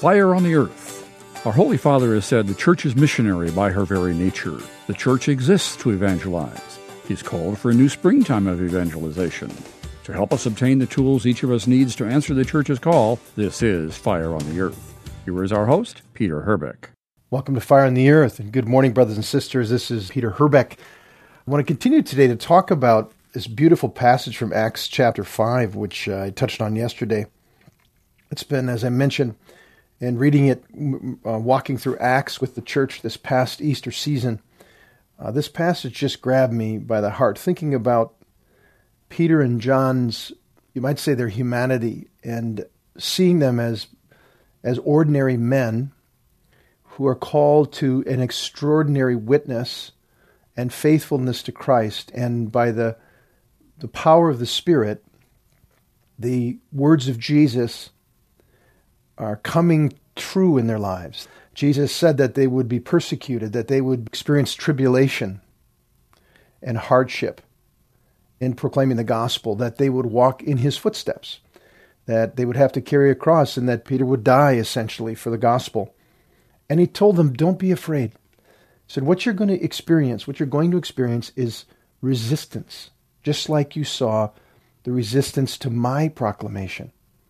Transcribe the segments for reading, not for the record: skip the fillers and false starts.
Fire on the Earth. Our Holy Father has said the Church is missionary by her very nature. The Church exists to evangelize. He's called for a new springtime of evangelization. To help us obtain the tools each of us needs to answer the Church's call, this is Fire on the Earth. Here is our host, Peter Herbeck. Welcome to Fire on the Earth, and good morning, brothers and sisters. This is Peter Herbeck. I want to continue today to talk about this beautiful passage from Acts chapter 5, which I touched on yesterday. It's been, as I mentioned, in reading it, walking through Acts with the church this past Easter season, this passage just grabbed me by the heart, thinking about Peter and John's, you might say, their humanity, and seeing them as ordinary men who are called to an extraordinary witness and faithfulness to Christ. And by the power of the Spirit, the words of Jesus are coming true in their lives. Jesus said that they would be persecuted, that they would experience tribulation and hardship in proclaiming the gospel, that they would walk in his footsteps, that they would have to carry a cross, and that Peter would die, essentially, for the gospel. And he told them, don't be afraid. He said, what you're going to experience is resistance, just like you saw the resistance to my proclamation.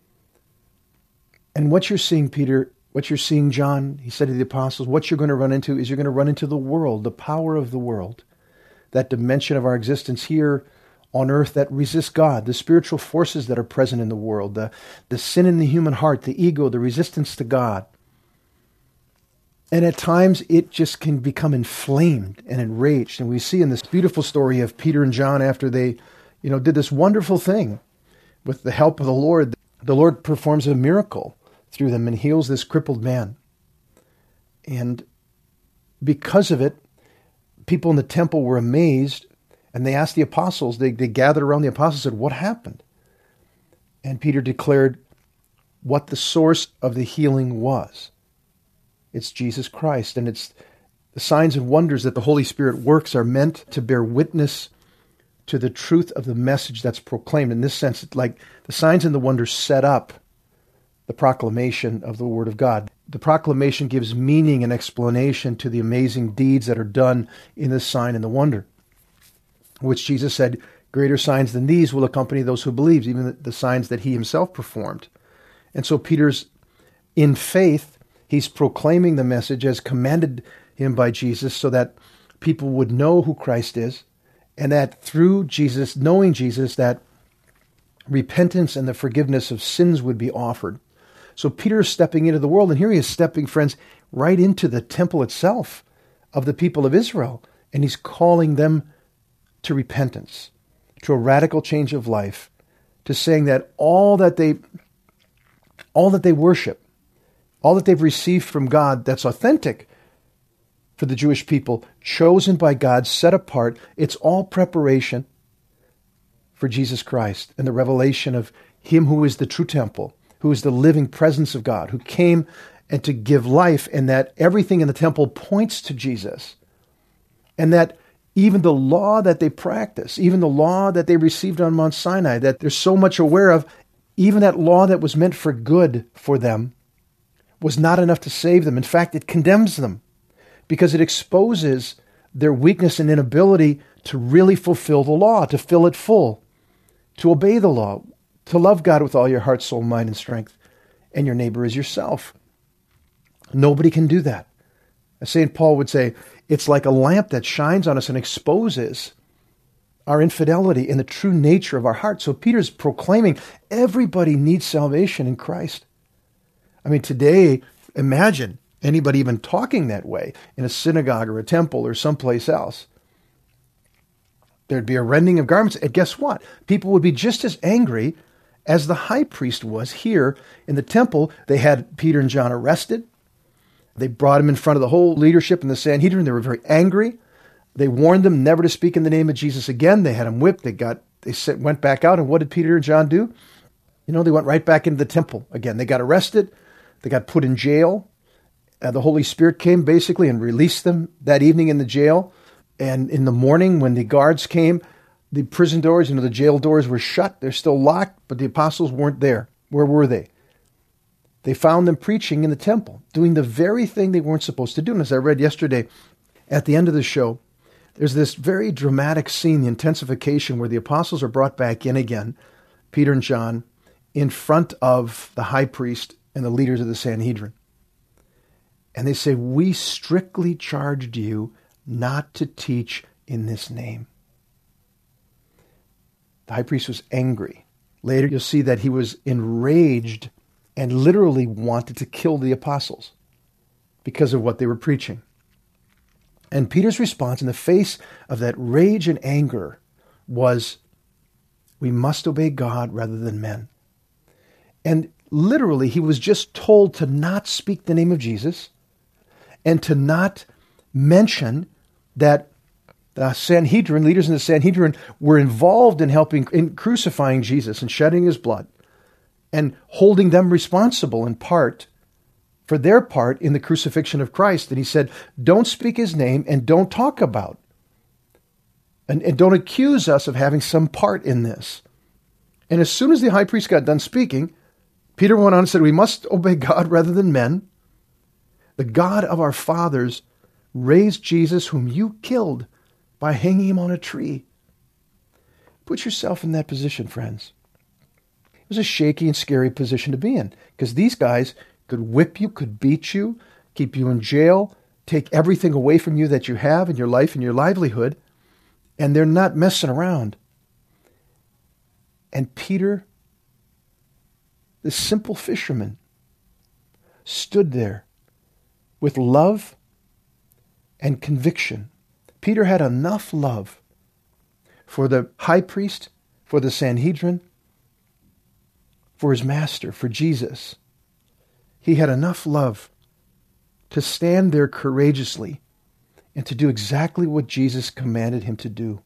And what you're seeing, Peter, what you're seeing, John, he said to the apostles, what you're going to run into is you're going to run into the world, the power of the world, that dimension of our existence here on earth that resists God, the spiritual forces that are present in the world, the sin in the human heart, the ego, the resistance to God. And at times it just can become inflamed and enraged. And we see in this beautiful story of Peter and John after they, did this wonderful thing with the help of the Lord performs a miracle through them and heals this crippled man. And because of it, people in the temple were amazed, and they asked the apostles, they gathered around the apostles and said, what happened? And Peter declared what the source of the healing was. It's Jesus Christ, and it's the signs and wonders that the Holy Spirit works are meant to bear witness to the truth of the message that's proclaimed. In this sense, it's like the signs and the wonders set up the proclamation of the Word of God. The proclamation gives meaning and explanation to the amazing deeds that are done in the sign and the wonder, which Jesus said, greater signs than these will accompany those who believe, even the signs that he himself performed. And so Peter's in faith, he's proclaiming the message as commanded him by Jesus so that people would know who Christ is, and that through Jesus, knowing Jesus, that repentance and the forgiveness of sins would be offered. So Peter is stepping into the world, and here he is stepping, friends, right into the temple itself of the people of Israel, and he's calling them to repentance, to a radical change of life, to saying that all that they worship, all that they've received from God that's authentic for the Jewish people, chosen by God, set apart, it's all preparation for Jesus Christ and the revelation of him who is the true temple, who is the living presence of God, who came and to give life, and that everything in the temple points to Jesus. And that even the law that they practice, even the law that they received on Mount Sinai, that they're so much aware of, even that law that was meant for good for them, was not enough to save them. In fact, it condemns them because it exposes their weakness and inability to really fulfill the law, to fill it full, to obey the law, to love God with all your heart, soul, mind, and strength, and your neighbor as yourself. Nobody can do that. As St. Paul would say, it's like a lamp that shines on us and exposes our infidelity and the true nature of our heart. So Peter's proclaiming everybody needs salvation in Christ. I mean, today, imagine anybody even talking that way in a synagogue or a temple or someplace else. There'd be a rending of garments. And guess what? People would be just as angry as the high priest was here in the temple. They had Peter and John arrested. They brought him in front of the whole leadership in the Sanhedrin. They were very angry. They warned them never to speak in the name of Jesus again. They had him whipped. They went back out. And what did Peter and John do? They went right back into the temple again. They got arrested. They got put in jail. The Holy Spirit came basically and released them that evening in the jail. And in the morning when the guards came, the prison doors, the jail doors were shut. They're still locked, but the apostles weren't there. Where were they? They found them preaching in the temple, doing the very thing they weren't supposed to do. And as I read yesterday, at the end of the show, there's this very dramatic scene, the intensification, where the apostles are brought back in again, Peter and John, in front of the high priest and the leaders of the Sanhedrin. And they say, we strictly charged you not to teach in this name. The high priest was angry. Later you'll see that he was enraged and literally wanted to kill the apostles because of what they were preaching. And Peter's response in the face of that rage and anger was, we must obey God rather than men. And literally, he was just told to not speak the name of Jesus and to not mention that the Sanhedrin, leaders in the Sanhedrin, were involved in crucifying Jesus and shedding his blood and holding them responsible in part for their part in the crucifixion of Christ. And he said, don't speak his name and don't talk about and don't accuse us of having some part in this. And as soon as the high priest got done speaking, Peter went on and said, we must obey God rather than men. The God of our fathers raised Jesus, whom you killed by hanging him on a tree. Put yourself in that position, friends. It was a shaky and scary position to be in, because these guys could whip you, could beat you, keep you in jail, take everything away from you that you have in your life and your livelihood, and they're not messing around. And Peter, the simple fisherman, stood there with love and conviction. Peter had enough love for the high priest, for the Sanhedrin, for his master, for Jesus. He had enough love to stand there courageously and to do exactly what Jesus commanded him to do.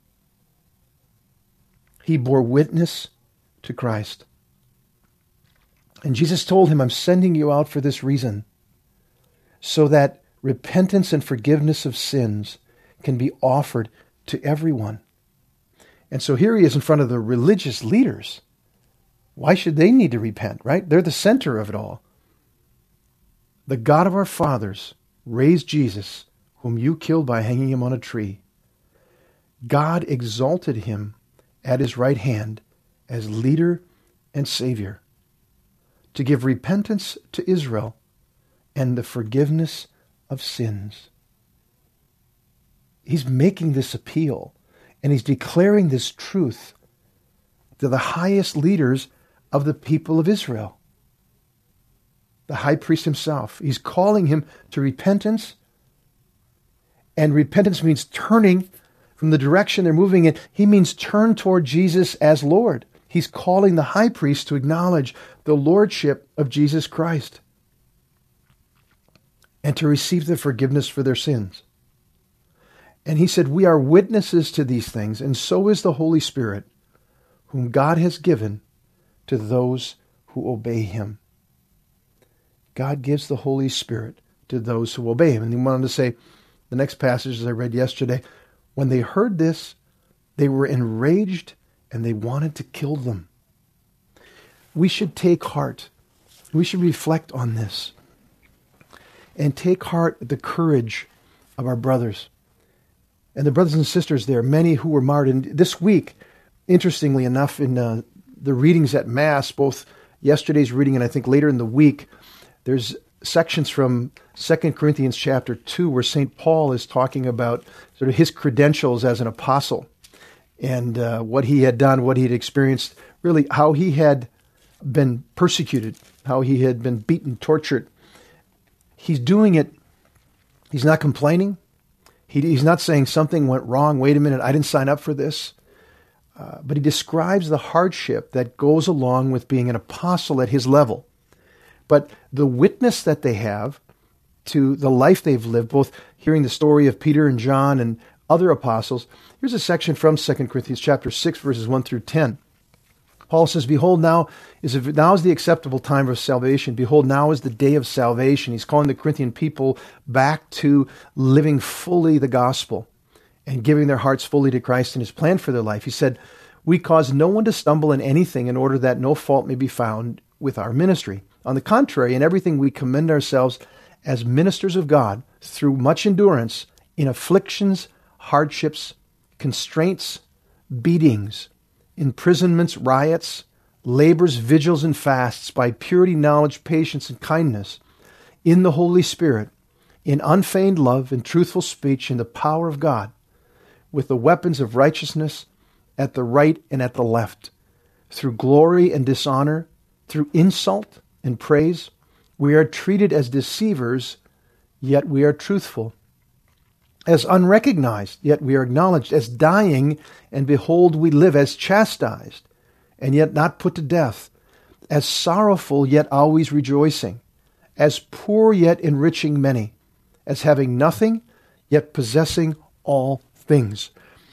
He bore witness to Christ. And Jesus told him, I'm sending you out for this reason, so that repentance and forgiveness of sins can be offered to everyone. And so here he is in front of the religious leaders. Why should they need to repent, right? They're the center of it all. The God of our fathers raised Jesus, whom you killed by hanging him on a tree. God exalted him at his right hand as leader and Savior, to give repentance to Israel and the forgiveness of sins. He's making this appeal, and he's declaring this truth to the highest leaders of the people of Israel. The high priest himself. He's calling him to repentance, and repentance means turning from the direction they're moving in. He means turn toward Jesus as Lord. He's calling the high priest to acknowledge the lordship of Jesus Christ and to receive the forgiveness for their sins. And he said, we are witnesses to these things, and so is the Holy Spirit, whom God has given to those who obey him. God gives the Holy Spirit to those who obey him. And he went on to say, the next passage, as I read yesterday, when they heard this, they were enraged and they wanted to kill them. We should take heart. We should reflect on this and take heart the courage of our brothers. And the brothers and sisters there, many who were martyred. And this week, interestingly enough, in the readings at Mass, both yesterday's reading and I think later in the week, there's sections from 2 Corinthians chapter 2 where St. Paul is talking about sort of his credentials as an apostle and what he had done, what he had experienced, really how he had been persecuted, how he had been beaten, tortured. He's doing it. He's not complaining. He's not saying something went wrong. Wait a minute, I didn't sign up for this. But he describes the hardship that goes along with being an apostle at his level. But the witness that they have to the life they've lived, both hearing the story of Peter and John and other apostles. Here's a section from 2 Corinthians chapter 6, verses 1 through 10. Paul says, behold, now is the acceptable time of salvation. Behold, now is the day of salvation. He's calling the Corinthian people back to living fully the gospel and giving their hearts fully to Christ and his plan for their life. He said, we cause no one to stumble in anything in order that no fault may be found with our ministry. On the contrary, in everything we commend ourselves as ministers of God through much endurance in afflictions, hardships, constraints, beatings, imprisonments, riots, labors, vigils, and fasts, by purity, knowledge, patience, and kindness, in the Holy Spirit, in unfeigned love and truthful speech, in the power of God, with the weapons of righteousness at the right and at the left, through glory and dishonor, through insult and praise. We are treated as deceivers, yet we are truthful, as unrecognized, yet we are acknowledged, as dying, and behold, we live, as chastised, and yet not put to death, as sorrowful, yet always rejoicing, as poor, yet enriching many, as having nothing, yet possessing all things.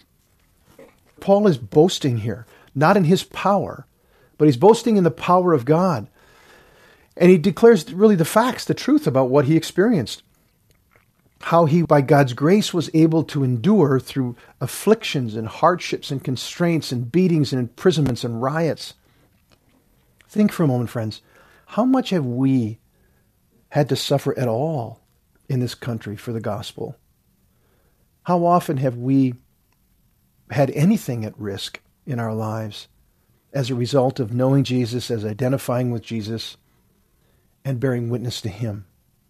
Paul is boasting here, not in his power, but he's boasting in the power of God. And he declares really the facts, the truth about what he experienced. How he, by God's grace, was able to endure through afflictions and hardships and constraints and beatings and imprisonments and riots. Think for a moment, friends. How much have we had to suffer at all in this country for the gospel? How often have we had anything at risk in our lives as a result of knowing Jesus, as identifying with Jesus, and bearing witness to him?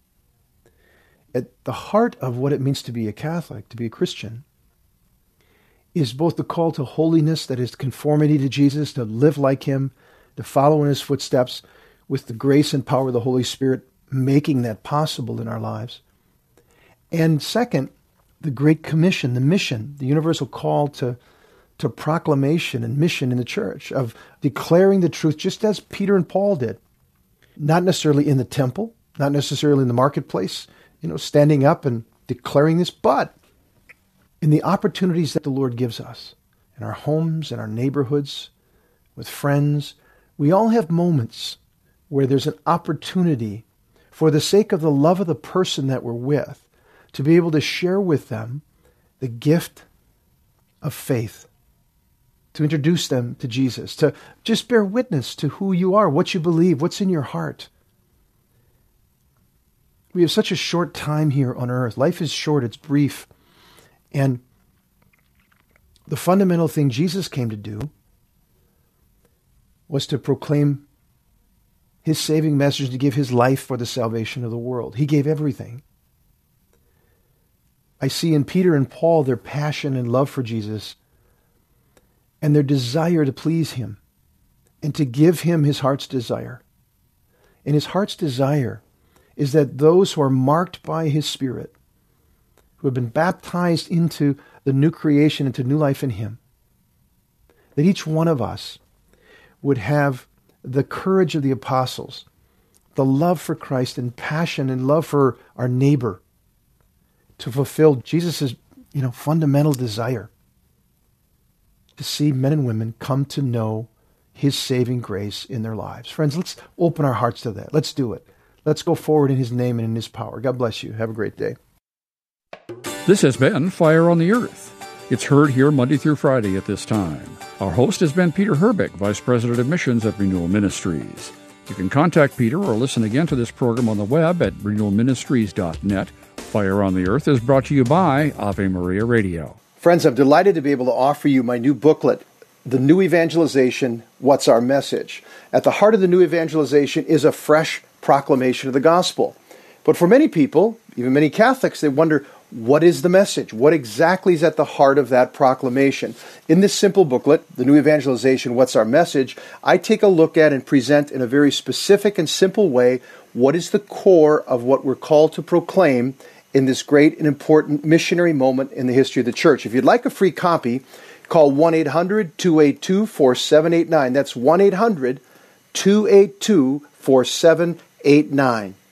At the heart of what it means to be a Catholic, to be a Christian, is both the call to holiness, that is conformity to Jesus, to live like him, to follow in his footsteps, with the grace and power of the Holy Spirit making that possible in our lives. And second, the Great Commission, the mission, the universal call to proclamation and mission in the church, of declaring the truth just as Peter and Paul did. Not necessarily in the temple, not necessarily in the marketplace, standing up and declaring this, but in the opportunities that the Lord gives us, in our homes, in our neighborhoods, with friends. We all have moments where there's an opportunity, for the sake of the love of the person that we're with, to be able to share with them the gift of faith, to introduce them to Jesus, to just bear witness to who you are, what you believe, what's in your heart. We have such a short time here on earth. Life is short, it's brief. And the fundamental thing Jesus came to do was to proclaim his saving message, to give his life for the salvation of the world. He gave everything. I see in Peter and Paul their passion and love for Jesus and their desire to please him and to give him his heart's desire. And his heart's desire is that those who are marked by his Spirit, who have been baptized into the new creation, into new life in him, that each one of us would have the courage of the apostles, the love for Christ and passion and love for our neighbor, to fulfill Jesus' fundamental desire to see men and women come to know his saving grace in their lives. Friends, let's open our hearts to that. Let's do it. Let's go forward in his name and in his power. God bless you. Have a great day. This has been Fire on the Earth. It's heard here Monday through Friday at this time. Our host has been Peter Herbeck, Vice President of Missions at Renewal Ministries. You can contact Peter or listen again to this program on the web at renewalministries.net. Fire on the Earth is brought to you by Ave Maria Radio. Friends, I'm delighted to be able to offer you my new booklet, The New Evangelization, What's Our Message? At the heart of the new evangelization is a fresh proclamation of the gospel. But for many people, even many Catholics, they wonder, what is the message? What exactly is at the heart of that proclamation? In this simple booklet, The New Evangelization, What's Our Message?, I take a look at and present in a very specific and simple way what is the core of what we're called to proclaim in this great and important missionary moment in the history of the church. If you'd like a free copy, call 1-800-282-4789. That's 1-800-282-4789.